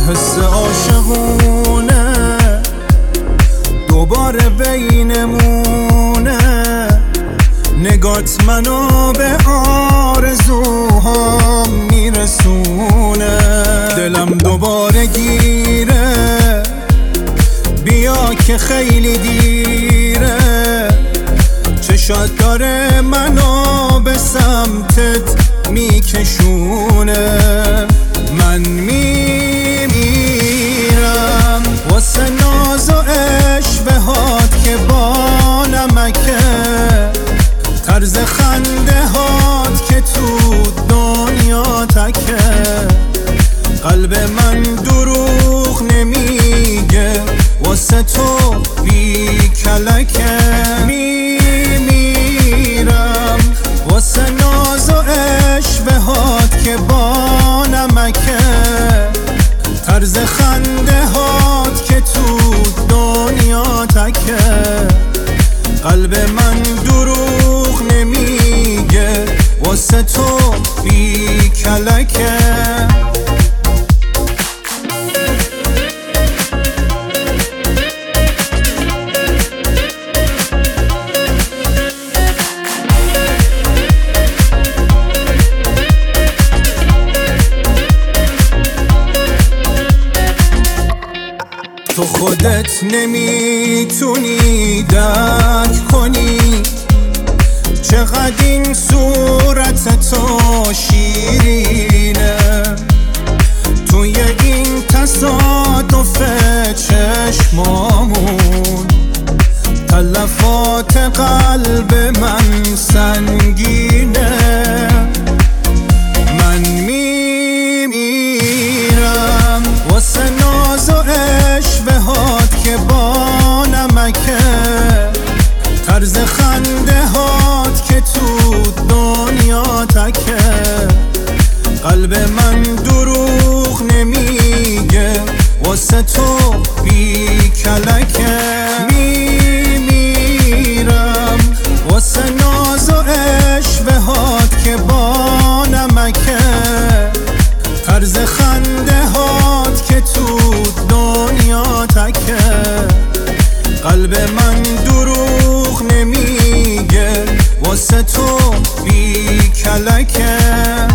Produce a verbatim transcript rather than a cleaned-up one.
حس عاشقونه دوباره بینمونه، نگات منو به آرزوهام میرسونه. دلم دوباره گیره، بیا که خیلی دیره، چشات داره منو به سمتت میکشونه. من میمیرم واسه ناز و اشوهات که با نمکه، طرز خنده هات که تو دنیا تکه. قلب من دروغ نمیگه واسه تو بی کلکه. میمیرم واسه ناز و اشوهات که با نمکه، طرز خنده هات که تو دنیا تکه. قلب من دروغ نمیگه واسه تو بی کلکه. تو خودت نمیتونی درک کنی چقدر این صورت تو شیرینه. توی این تصادف چشمامون تلفات قلب من سنگینه. من میمیرم واسه ناز و اشوهات که با نمکه، طرز خنده هات که تو دنیا تکه. قلب من دروغ نمیگه واسه تو بی کلکه. میمیرم واسه ناز و اشوهات که با نمکه، طرز خنده هات که تو دنیا تکه. قلب من دروغ نمیگه واسه تو بی کلکه.